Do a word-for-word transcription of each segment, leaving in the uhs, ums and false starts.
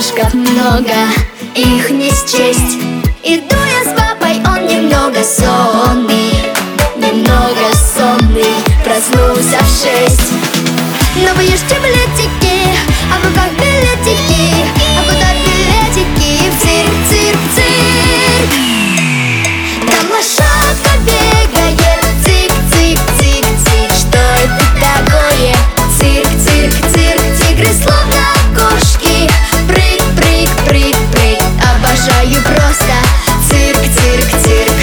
барашков много, их не счесть. Иду я с папой, он немного сонный, немного сонный. Проснулся в шесть. Но вы ешьте билетики, а в руках билетики. А куда билетики? В цирк, цирк, цирк. Там лошадка бегает, цик, цик, цик, цик. Что это такое? Цирк, цирк, цирк. Тигры словно кошки. Прыг, прыг, прыг, прыг. Обожаю просто цирк, цирк, цирк.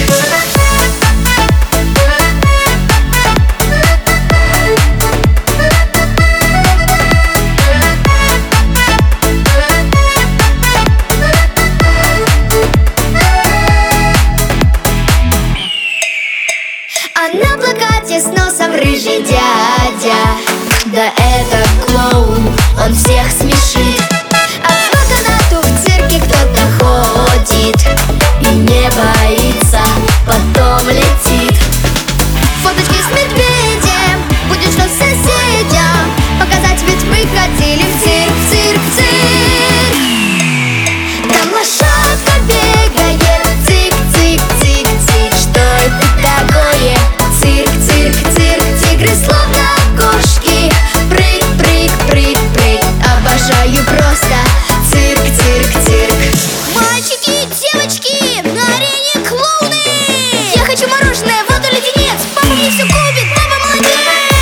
А на плакате с носом рыжий дядя. Да это клоун, он всех смешит. А по канату в цирке кто-то ходит и не боится, потом летит. Фоточки с медведем, будет что соседям показать, ведь мы ходили в цирк, цирк, цирк. Там лошадка бегает, цик, цик, цик, цик. Что это такое? Цирк, цирк, цирк. Тигры словно кошки. Прыг, прыг, прыг, прыг. Обожаю просто цирк, цирк, цирк. Мальчики, девочки, на арене клоуны. Я хочу мороженое, воду, леденец. Папа мне все купит, папа молодец.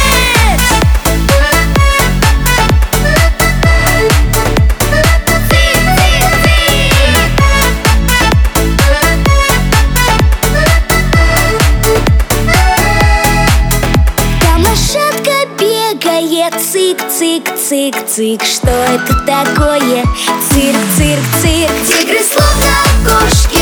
Цик, цик, цик, цик. Что это такое? Цирк, цирк, цирк. Тигры словно кошки.